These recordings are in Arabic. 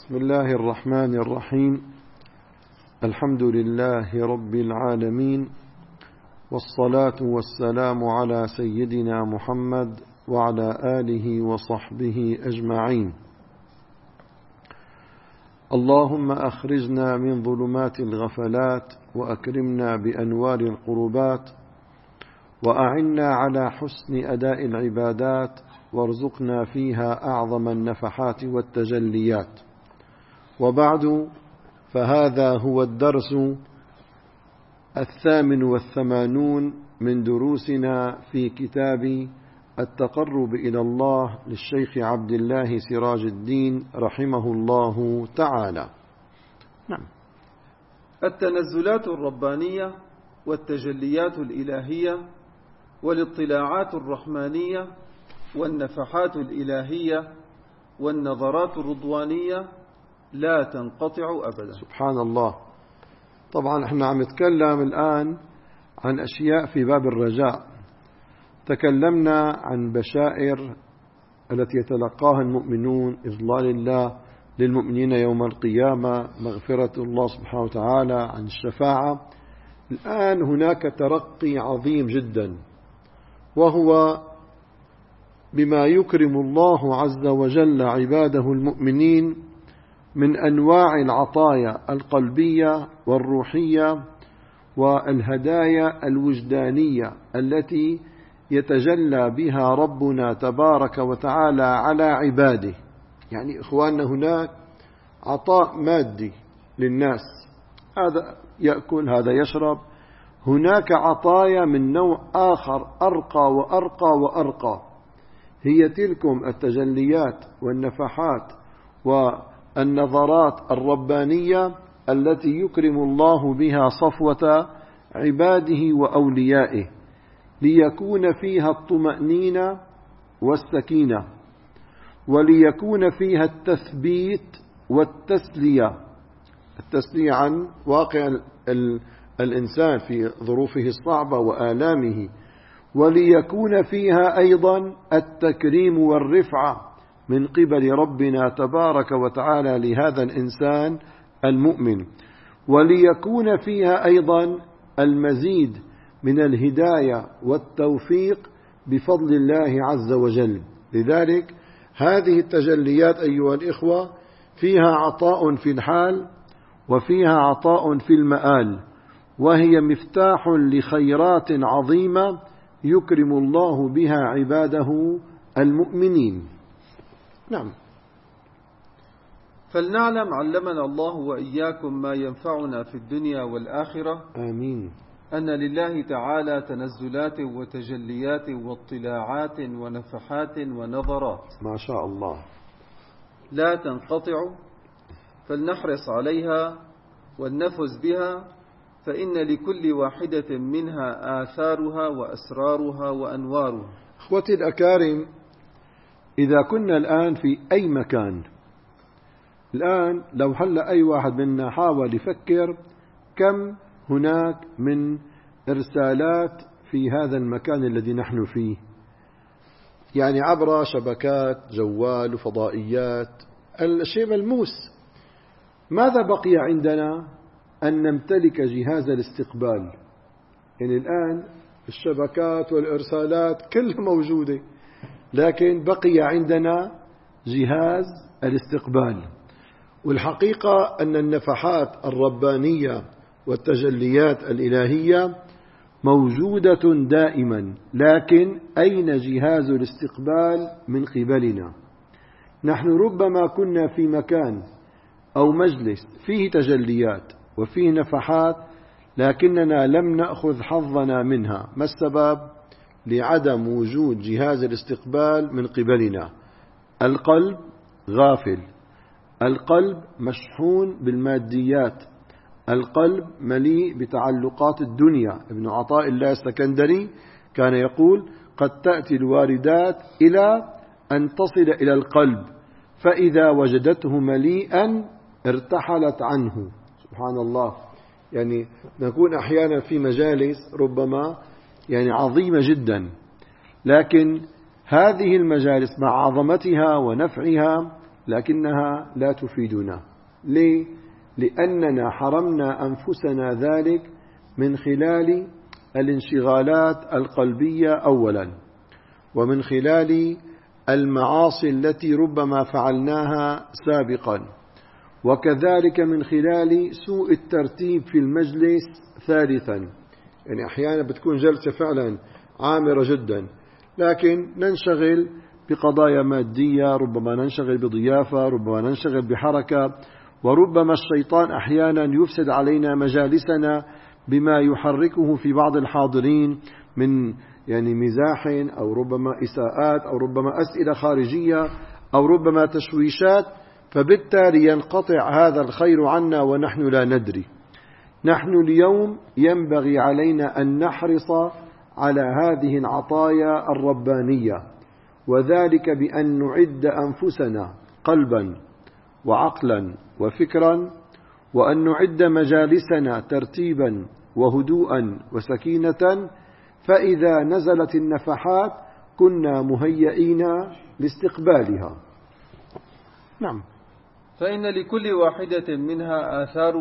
بسم الله الرحمن الرحيم. الحمد لله رب العالمين، والصلاة والسلام على سيدنا محمد وعلى آله وصحبه أجمعين. اللهم أخرجنا من ظلمات الغفلات وأكرمنا بأنوار القربات، وأعنا على حسن أداء العبادات، وارزقنا فيها أعظم النفحات والتجليات. وبعد، فهذا هو الدرس 88 من دروسنا في كتاب التقرب إلى الله للشيخ عبد الله سراج الدين رحمه الله تعالى. نعم. التنزلات الربانية والتجليات الإلهية والاطلاعات الرحمانية والنفحات الإلهية والنظرات الرضوانية لا تنقطع أبدا. سبحان الله. طبعا احنا عم نتكلم الآن عن أشياء في باب الرجاء. تكلمنا عن بشائر التي يتلقاها المؤمنون، إضلال الله للمؤمنين يوم القيامة، مغفرة الله سبحانه وتعالى، عن الشفاعة. الآن هناك ترقي عظيم جدا، وهو بما يكرم الله عز وجل عباده المؤمنين من أنواع العطايا القلبية والروحية والهدايا الوجدانية التي يتجلى بها ربنا تبارك وتعالى على عباده. يعني إخواننا، هناك عطاء مادي للناس، هذا يأكل هذا يشرب. هناك عطايا من نوع آخر أرقى وأرقى وأرقى، هي تلكم التجليات والنفحات والنظرات الربانية التي يكرم الله بها صفوة عباده وأوليائه، ليكون فيها الطمأنينة والسكينة، وليكون فيها التثبيت والتسلية. التسلية عن واقع الإنسان في ظروفه الصعبة وآلامه، وليكون فيها أيضا التكريم والرفعة من قبل ربنا تبارك وتعالى لهذا الإنسان المؤمن، وليكون فيها أيضا المزيد من الهداية والتوفيق بفضل الله عز وجل. لذلك هذه التجليات أيها الإخوة فيها عطاء في الحال وفيها عطاء في المآل، وهي مفتاح لخيرات عظيمة يكرم الله بها عباده المؤمنين. نعم. فلنعلم علمنا الله وإياكم ما ينفعنا في الدنيا والآخرة. آمين. أن لله تعالى تنزلات وتجليات واطلاعات ونفحات ونظرات ما شاء الله لا تنقطع، فلنحرص عليها ولنفز بها، فإن لكل واحدة منها آثارها وأسرارها وأنوارها. أخوتي الأكارم، إذا كنا الآن في أي مكان، الآن لو هلأ أي واحد منا حاول يفكر كم هناك من إرسالات في هذا المكان الذي نحن فيه، يعني عبر شبكات جوال وفضائيات، الشيء ملموس. ماذا بقي عندنا؟ أن نمتلك جهاز الاستقبال. يعني الآن الشبكات والإرسالات كلها موجودة، لكن بقي عندنا جهاز الاستقبال. والحقيقة أن النفحات الربانية والتجليات الإلهية موجودة دائما، لكن أين جهاز الاستقبال من قبلنا؟ نحن ربما كنا في مكان أو مجلس فيه تجليات وفيه نفحات، لكننا لم نأخذ حظنا منها. ما السبب؟ لعدم وجود جهاز الاستقبال من قبلنا. القلب غافل، القلب مشحون بالماديات، القلب مليء بتعلقات الدنيا. ابن عطاء الله السكندري كان يقول: قد تأتي الواردات إلى أن تصل إلى القلب، فإذا وجدته مليئا ارتحلت عنه. سبحان الله. يعني نكون أحيانا في مجالس ربما يعني عظيمة جدا، لكن هذه المجالس مع عظمتها ونفعها لكنها لا تفيدنا. ليه؟ لأننا حرمنا أنفسنا ذلك من خلال الانشغالات القلبية أولا، ومن خلال المعاصي التي ربما فعلناها سابقا، وكذلك من خلال سوء الترتيب في المجلس ثالثا. يعني أحيانا بتكون جلسة فعلا عامرة جدا، لكن ننشغل بقضايا مادية، ربما ننشغل بضيافة، ربما ننشغل بحركة، وربما الشيطان أحيانا يفسد علينا مجالسنا بما يحركه في بعض الحاضرين من مزاح أو ربما إساءات أو ربما أسئلة خارجية أو ربما تشويشات، فبالتالي ينقطع هذا الخير عنا ونحن لا ندري. نحن اليوم ينبغي علينا أن نحرص على هذه العطايا الربانية، وذلك بأن نعد أنفسنا قلبا وعقلا وفكرا، وأن نعد مجالسنا ترتيبا وهدوءا وسكينة، فإذا نزلت النفحات كنا مهيئين لاستقبالها. نعم. فإن لكل واحدة منها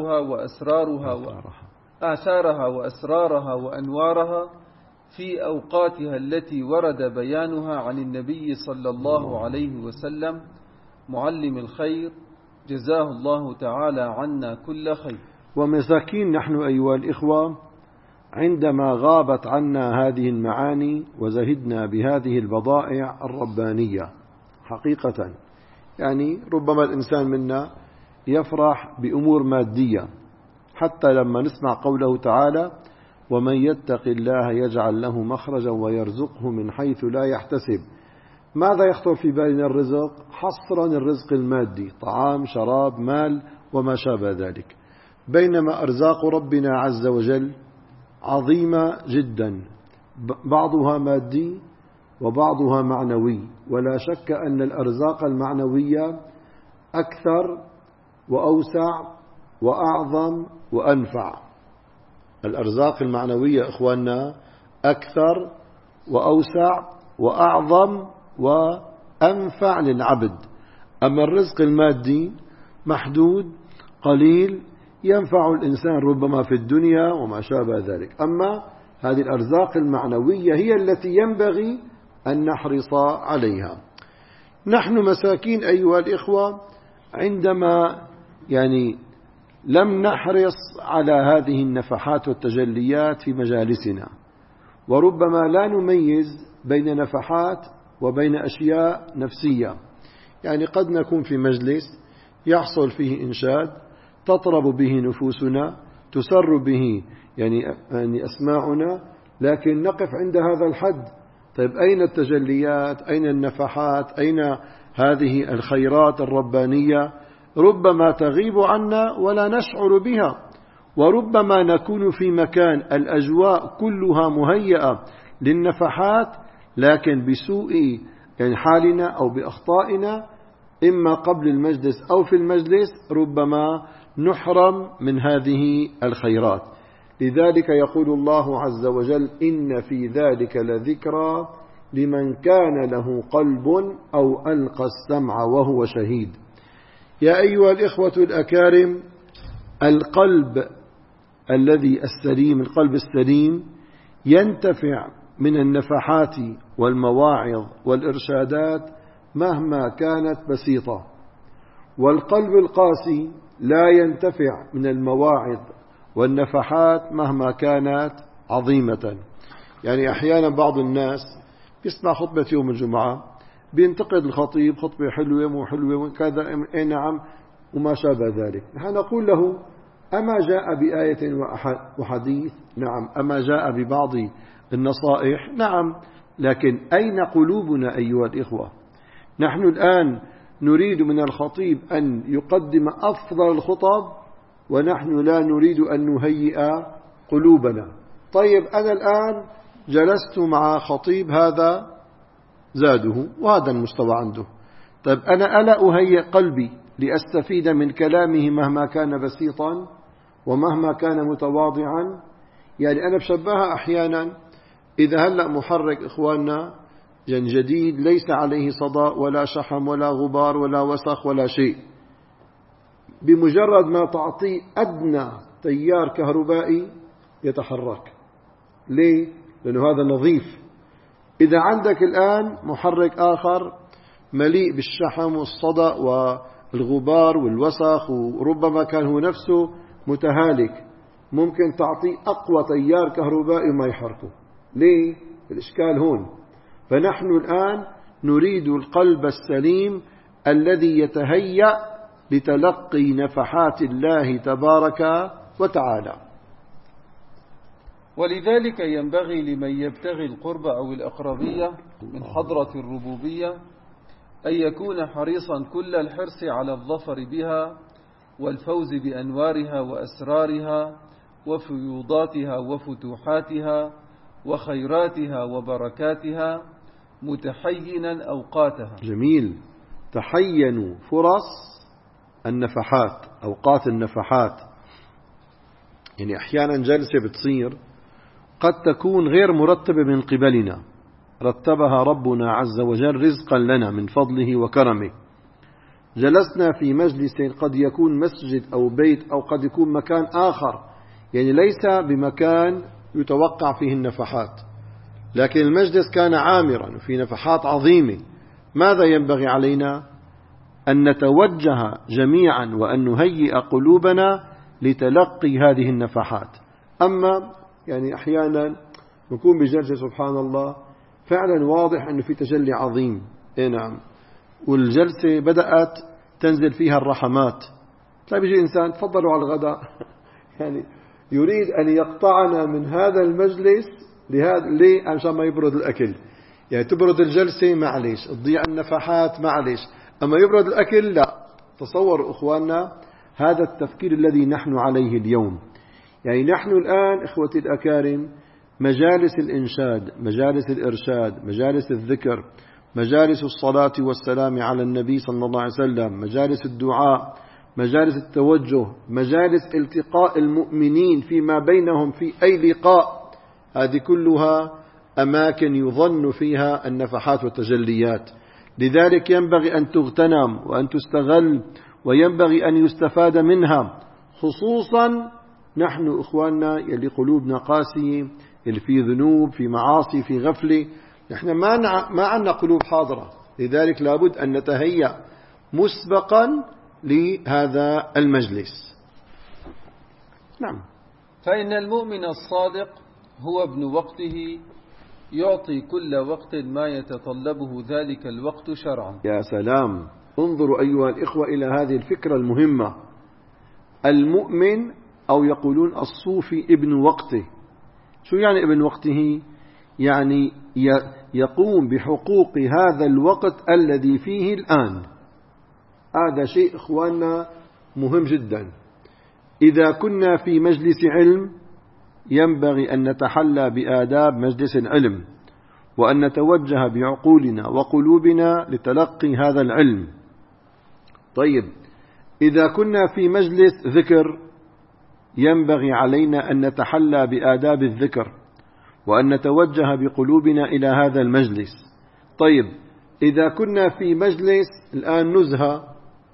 آثارها وأسرارها وأنوارها في أوقاتها التي ورد بيانها عن النبي صلى الله عليه وسلم معلم الخير، جزاه الله تعالى عنا كل خير. ومساكين نحن أيها الإخوة عندما غابت عنا هذه المعاني وزهدنا بهذه البضائع الربانية حقيقة. يعني ربما الإنسان منا يفرح بأمور مادية، حتى لما نسمع قوله تعالى: ومن يتق الله يجعل له مخرجا ويرزقه من حيث لا يحتسب. ماذا يخطر في بالنا؟ الرزق، حصرا الرزق المادي، طعام شراب مال وما شابه ذلك، بينما أرزاق ربنا عز وجل عظيمة جدا، بعضها مادي وبعضها معنوي، ولا شك أن الأرزاق المعنوية أكثر وأوسع وأعظم وأنفع. الأرزاق المعنوية إخواننا أكثر وأوسع وأعظم وأنفع للعبد. أما الرزق المادي محدود قليل ينفع الإنسان ربما في الدنيا وما شابه ذلك. أما هذه الأرزاق المعنوية هي التي ينبغي أن نحرص عليها. نحن مساكين أيها الإخوة عندما لم نحرص على هذه النفحات والتجليات في مجالسنا، وربما لا نميز بين نفحات وبين أشياء نفسية. قد نكون في مجلس يحصل فيه إنشاد تطرب به نفوسنا، تسر به أسماعنا، لكن نقف عند هذا الحد. طيب أين التجليات؟ أين النفحات؟ أين هذه الخيرات الربانية؟ ربما تغيب عنا ولا نشعر بها، وربما نكون في مكان الأجواء كلها مهيئة للنفحات، لكن بسوء حالنا أو بأخطائنا إما قبل المجلس أو في المجلس ربما نحرم من هذه الخيرات. لذلك يقول الله عز وجل: إن في ذلك لذكرى لمن كان له قلب أو ألقى السمع وهو شهيد. يا أيها الإخوة الأكارم، القلب الذي السليم، القلب السليم ينتفع من النفحات والمواعظ والإرشادات مهما كانت بسيطة، والقلب القاسي لا ينتفع من المواعظ والنفحات مهما كانت عظيمة. أحيانا بعض الناس يسمع خطبة يوم الجمعة بينتقد الخطيب، خطبة حلوة مو حلوة كذا، أي نعم وما شابه ذلك. نحن نقول له: أما جاء بآية وحديث؟ نعم. أما جاء ببعض النصائح؟ نعم. لكن أين قلوبنا أيها الإخوة؟ نحن الآن نريد من الخطيب أن يقدم أفضل الخطب، ونحن لا نريد أن نهيئ قلوبنا. طيب أنا الآن جلست مع خطيب هذا زاده وهذا المستوى عنده، طيب أنا ألا أهيئ قلبي لأستفيد من كلامه مهما كان بسيطا ومهما كان متواضعا؟ أنا بشبهها أحيانا إذا هلأ محرك إخواننا جديد ليس عليه صدى ولا شحم ولا غبار ولا وسخ ولا شيء. بمجرد ما تعطيه أدنى تيار كهربائي يتحرك. ليه؟ لأنه هذا نظيف. إذا عندك الآن محرك آخر مليء بالشحم والصدأ والغبار والوسخ وربما كان هو نفسه متهالك، ممكن تعطيه أقوى تيار كهربائي وما يحركه. ليه؟ الإشكال هون. فنحن الآن نريد القلب السليم الذي يتهيأ لتلقي نفحات الله تبارك وتعالى. ولذلك ينبغي لمن يبتغي القرب أو الأقربية من حضرة الربوبية أن يكون حريصا كل الحرص على الظفر بها والفوز بأنوارها وأسرارها وفيوضاتها وفتوحاتها وخيراتها وبركاتها، متحينا أوقاتها. جميل. تحينوا فرص النفحات، أوقات النفحات. يعني أحيانا جلسة بتصير قد تكون غير مرتبة من قبلنا، رتبها ربنا عز وجل رزقا لنا من فضله وكرمه. جلسنا في مجلس قد يكون مسجد أو بيت أو قد يكون مكان آخر، يعني ليس بمكان يتوقع فيه النفحات، لكن المجلس كان عامرا وفي نفحات عظيمة. ماذا ينبغي علينا؟ أن نتوجه جميعا وأن نهيئ قلوبنا لتلقي هذه النفحات. أما يعني أحيانا نكون بجلسة سبحان الله فعلا واضح أنه في تجلي عظيم، نعم، والجلسة بدأت تنزل فيها الرحمات، طيب يجي إنسان تفضلوا على الغداء يعني يريد أن يقطعنا من هذا المجلس ليه؟ عشان ما يبرد الأكل. يعني تبرد الجلسة معليش، تضيع النفحات معليش، أما يبرد الأكل لا. تصوروا أخواننا هذا التفكير الذي نحن عليه اليوم. يعني نحن الآن إخوتي الأكارم مجالس الإنشاد، مجالس الإرشاد، مجالس الذكر، مجالس الصلاة والسلام على النبي صلى الله عليه وسلم، مجالس الدعاء، مجالس التوجه، مجالس التقاء المؤمنين فيما بينهم في أي لقاء، هذه كلها أماكن يظن فيها النفحات والتجليات. لذلك ينبغي أن تغتنم وأن تستغل وينبغي أن يستفاد منها، خصوصا نحن إخواننا يلي قلوبنا قاسية، يلي في ذنوب، في معاصي، في غفلة، نحن ما عندنا قلوب حاضرة. لذلك لابد أن نتهيأ مسبقا لهذا المجلس. نعم. فإن المؤمن الصادق هو ابن وقته، يعطي كل وقت ما يتطلبه ذلك الوقت شرعا. يا سلام. انظروا أيها الإخوة إلى هذه الفكرة المهمة. المؤمن أو يقولون الصوفي ابن وقته. شو يعني ابن وقته؟ يعني يقوم بحقوق هذا الوقت الذي فيه الآن. هذا شيء إخواننا مهم جدا. إذا كنا في مجلس علم ينبغي أن نتحلى بآداب مجلس العلم، وأن نتوجه بعقولنا وقلوبنا لتلقي هذا العلم. طيب، إذا كنا في مجلس ذكر ينبغي علينا أن نتحلى بآداب الذكر وأن نتوجه بقلوبنا إلى هذا المجلس. طيب، إذا كنا في مجلس الآن نزهة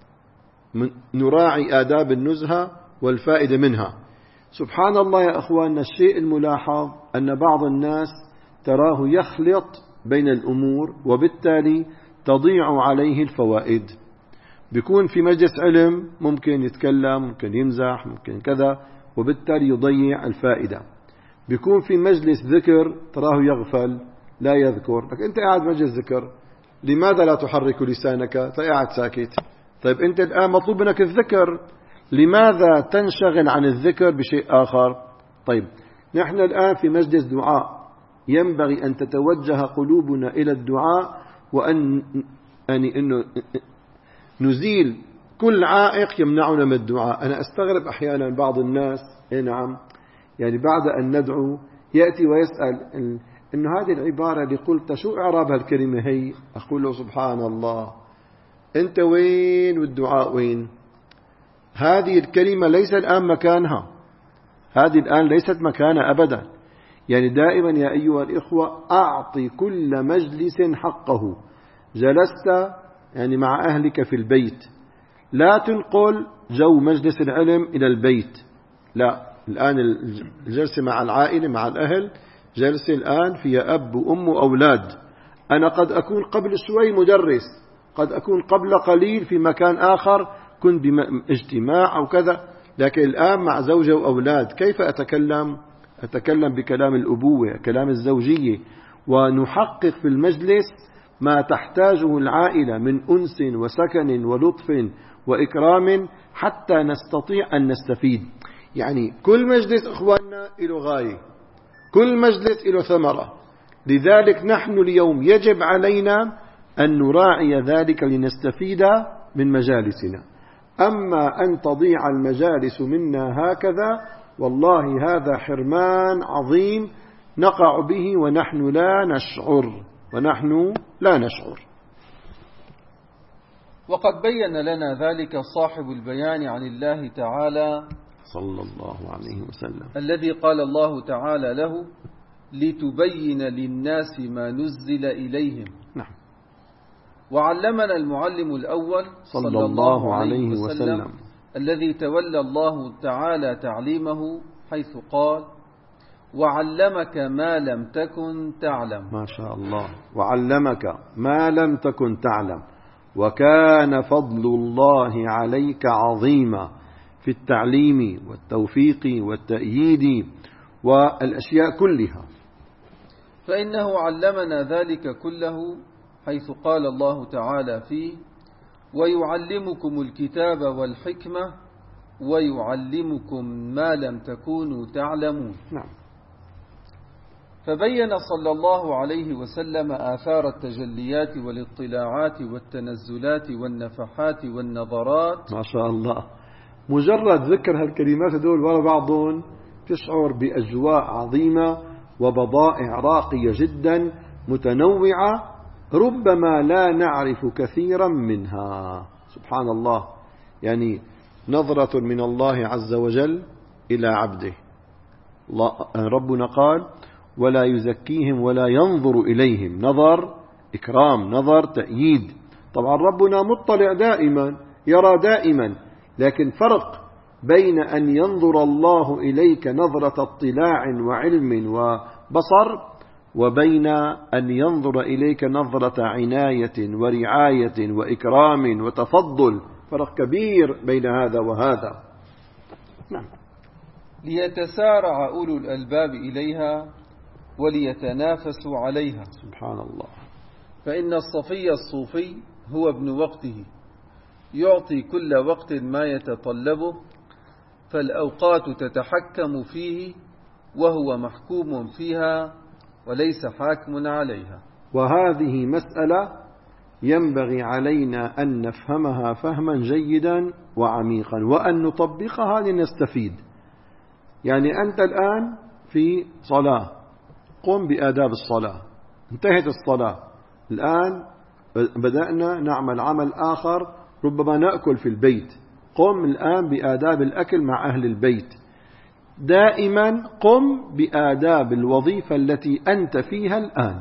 نراعي آداب النزهة والفائدة منها. سبحان الله يا أخواننا، الشيء الملاحظ أن بعض الناس تراه يخلط بين الأمور وبالتالي تضيع عليه الفوائد. بيكون في مجلس علم ممكن يتكلم، ممكن يمزح، ممكن كذا، وبالتالي يضيع الفائدة. بيكون في مجلس ذكر تراه يغفل لا يذكر. لكن أنت قاعد مجلس ذكر، لماذا لا تحرك لسانك؟ قاعد ساكت. طيب أنت الآن مطلوب منك الذكر، لماذا تنشغل عن الذكر بشيء آخر؟ طيب، نحن الآن في مجلس دعاء، ينبغي أن تتوجه قلوبنا إلى الدعاء، وأن إنه نزيل كل عائق يمنعنا من الدعاء. أنا أستغرب أحيانا بعض الناس، نعم، يعني بعد أن ندعو يأتي ويسأل إنه هذه العبارة اللي قلت شو إعراب هالكلمة هي؟ أقول له سبحان الله، أنت وين والدعاء وين؟ هذه الكلمة ليس الآن مكانها، هذه الآن ليست مكانها أبدا. يعني دائما يا أيها الإخوة أعطي كل مجلس حقه. جلست يعني مع أهلك في البيت، لا تنقل جو مجلس العلم إلى البيت، لا، الآن الجلسة مع العائلة مع الأهل جلسة الآن فيها أب وأم وأولاد. أنا قد أكون قبل شوي مدرس، قد أكون قبل قليل في مكان آخر كنت باجتماع أو كذا، لكن الآن مع زوجة وأولاد كيف أتكلم بكلام الأبوة، كلام الزوجية، ونحقق في المجلس ما تحتاجه العائلة من أنس وسكن ولطف وإكرام حتى نستطيع أن نستفيد. يعني كل مجلس إخواننا له غاية، كل مجلس له ثمرة، لذلك نحن اليوم يجب علينا أن نراعي ذلك لنستفيد من مجالسنا. أما أن تضيع المجالس منا هكذا، والله هذا حرمان عظيم نقع به ونحن لا نشعر. وقد بين لنا ذلك صاحب البيان عن الله تعالى صلى الله عليه وسلم، الذي قال الله تعالى له: لتبين للناس ما نزل إليهم. نعم. وعلمنا المعلم الأول صلى الله عليه وسلم الذي تولى الله تعالى تعليمه، حيث قال: وعلمك ما لم تكن تعلم. ما شاء الله، وعلمك ما لم تكن تعلم، وكان فضل الله عليك عظيما في التعليم والتوفيق والتأييد والأشياء كلها. فإنه علمنا ذلك كله، حيث قال الله تعالى فيه: ويعلمكم الكتاب والحكمة ويعلمكم ما لم تكونوا تعلمون. نعم. فبين صلى الله عليه وسلم آثار التجليات والاطلاعات والتنزلات والنفحات والنظرات. ما شاء الله، مجرد ذكر هالكلمات هذول ورا بعضهم تشعر بأجواء عظيمة وبضائع راقية جدا متنوعة، ربما لا نعرف كثيرا منها. سبحان الله، يعني نظرة من الله عز وجل إلى عبده. ربنا قال: ولا يزكيهم ولا ينظر إليهم، نظر إكرام، نظر تأييد. طبعا ربنا مطلع دائما، يرى دائما، لكن فرق بين أن ينظر الله إليك نظرة اطلاع وعلم وبصر، وبين أن ينظر إليك نظرة عناية ورعاية وإكرام وتفضل، فرق كبير بين هذا وهذا. نعم. ليتسارع أولو الألباب إليها وليتنافسوا عليها. سبحان الله. فإن الصفي الصوفي هو ابن وقته، يعطي كل وقت ما يتطلبه، فالأوقات تتحكم فيه وهو محكوم فيها وليس حاكم عليها. وهذه مسألة ينبغي علينا أن نفهمها فهما جيدا وعميقا، وأن نطبقها لنستفيد. يعني أنت الآن في صلاة، قم بآداب الصلاة، انتهت الصلاة، الآن بدأنا نعمل عمل آخر، ربما نأكل في البيت، قم الآن بآداب الأكل مع أهل البيت. دائما قم بآداب الوظيفة التي أنت فيها الآن،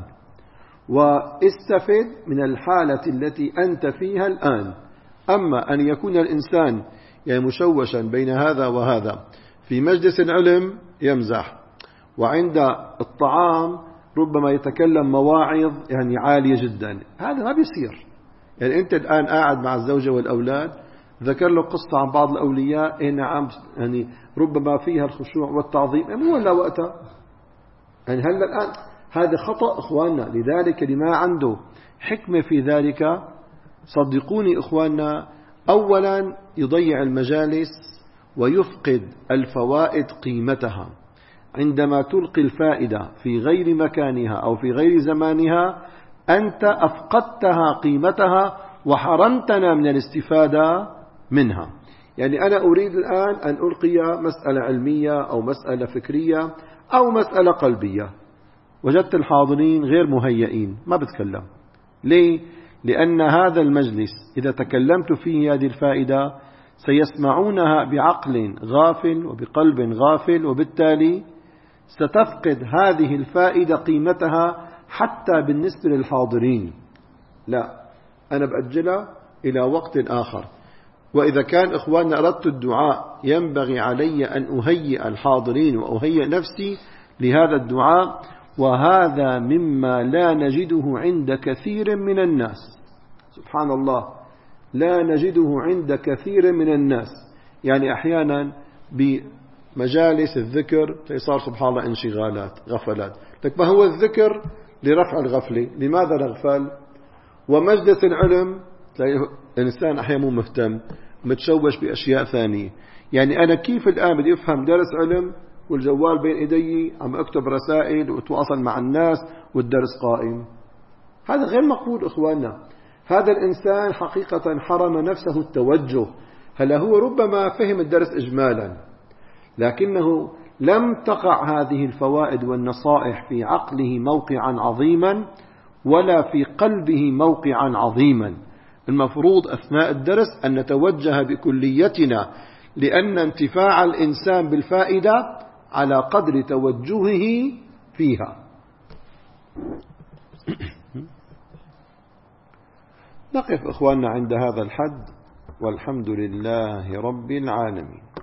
واستفد من الحالة التي أنت فيها الآن. أما أن يكون الإنسان يعني مشوشا بين هذا وهذا، في مجلس العلم يمزح، وعند الطعام ربما يتكلم مواعظ يعني عالية جدا، هذا ما بيصير. يعني أنت الآن قاعد مع الزوجة والأولاد، ذكر له قصة عن بعض الأولياء، نعم، يعني ربما فيها الخشوع والتعظيم، مو ولا وقتها. يعني هلا الآن هذا خطأ إخواننا، لذلك اللي ما عنده حكمة في ذلك، صدقوني إخواننا، أولا يضيع المجالس ويفقد الفوائد قيمتها. عندما تلقي الفائدة في غير مكانها أو في غير زمانها، أنت أفقدتها قيمتها وحرمتنا من الاستفادة منها. يعني أنا أريد الآن أن ألقي مسألة علمية أو مسألة فكرية أو مسألة قلبية، وجدت الحاضرين غير مهيئين، ما بتكلم. ليه؟ لأن هذا المجلس إذا تكلمت فيه هذه الفائدة سيسمعونها بعقل غافل وبقلب غافل، وبالتالي ستفقد هذه الفائدة قيمتها حتى بالنسبة للحاضرين. لا، أنا بأجلها إلى وقت آخر. وإذا كان إخواننا أردت الدعاء ينبغي علي أن أهيئ الحاضرين وأهيئ نفسي لهذا الدعاء، وهذا مما لا نجده عند كثير من الناس. سبحان الله، لا نجده عند كثير من الناس. يعني أحيانا بمجالس الذكر صار سبحان الله انشغالات، غفلات. لك ما هو الذكر لرفع الغفلة، لماذا نغفل؟ ومجلس العلم الإنسان أحيانا مو مهتم، متشوش بأشياء ثانية. يعني أنا كيف الآن بدي أفهم درس علم والجوال بين إيدي عم أكتب رسائل وأتواصل مع الناس والدرس قائم؟ هذا غير مقبول إخواننا. هذا الإنسان حقيقة حرم نفسه التوجه. هلا هو ربما فهم الدرس إجمالا، لكنه لم تقع هذه الفوائد والنصائح في عقله موقعا عظيما ولا في قلبه موقعا عظيما. المفروض أثناء الدرس أن نتوجه بكليتنا، لأن انتفاع الإنسان بالفائدة على قدر توجهه فيها. نقف إخواننا عند هذا الحد، والحمد لله رب العالمين.